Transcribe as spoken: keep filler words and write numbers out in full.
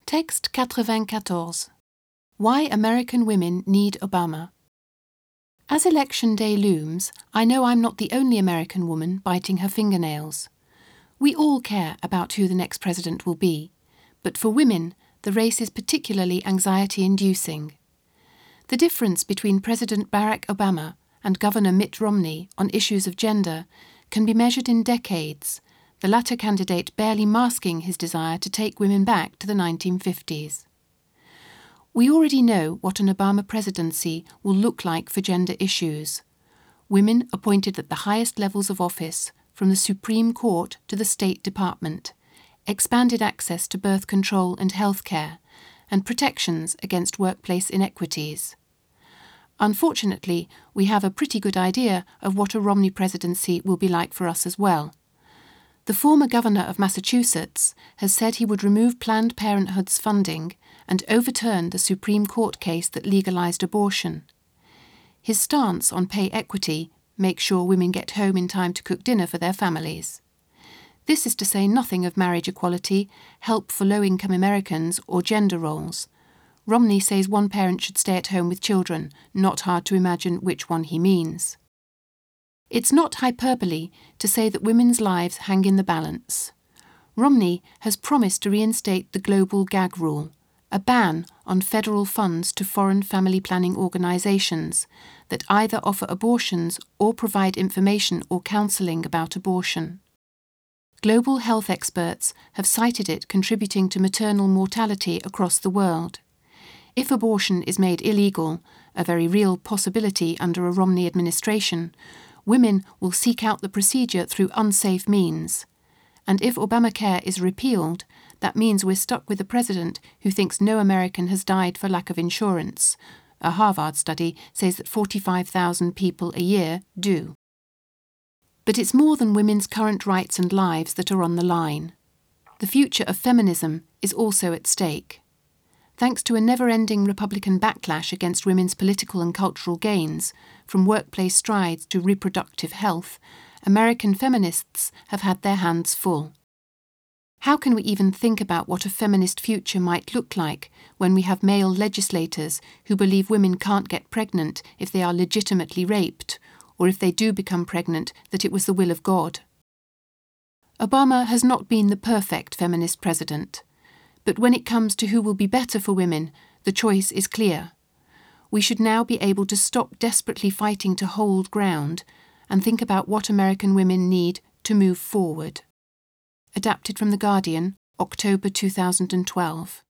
Texte quatre-vingt-quatorze. Why American Women Need Obama. As election day looms, I know I'm not the only American woman biting her fingernails. We all care about who the next president will be, but for women, the race is particularly anxiety-inducing. The difference between President Barack Obama and Governor Mitt Romney on issues of gender can be measured in decades, the latter candidate barely masking his desire to take women back to the nineteen fifties. We already know what an Obama presidency will look like for gender issues. Women appointed at the highest levels of office, from the Supreme Court to the State Department, expanded access to birth control and health care, and protections against workplace inequities. Unfortunately, we have a pretty good idea of what a Romney presidency will be like for us as well. The former governor of Massachusetts has said he would remove Planned Parenthood's funding and overturn the Supreme Court case that legalized abortion. His stance on pay equity makes sure women get home in time to cook dinner for their families. This is to say nothing of marriage equality, help for low-income Americans, or gender roles. Romney says one parent should stay at home with children, not hard to imagine which one he means. It's not hyperbole to say that women's lives hang in the balance. Romney has promised to reinstate the global gag rule, a ban on federal funds to foreign family planning organizations that either offer abortions or provide information or counseling about abortion. Global health experts have cited it contributing to maternal mortality across the world. If abortion is made illegal, a very real possibility under a Romney administration, women will seek out the procedure through unsafe means. And if Obamacare is repealed, that means we're stuck with a president who thinks no American has died for lack of insurance. A Harvard study says that forty-five thousand people a year do. But it's more than women's current rights and lives that are on the line. The future of feminism is also at stake. Thanks to a never-ending Republican backlash against women's political and cultural gains, from workplace strides to reproductive health, American feminists have had their hands full. How can we even think about what a feminist future might look like when we have male legislators who believe women can't get pregnant if they are legitimately raped, or if they do become pregnant that it was the will of God? Obama has not been the perfect feminist president. But when it comes to who will be better for women, the choice is clear. We should now be able to stop desperately fighting to hold ground and think about what American women need to move forward. Adapted from The Guardian, October two thousand twelve.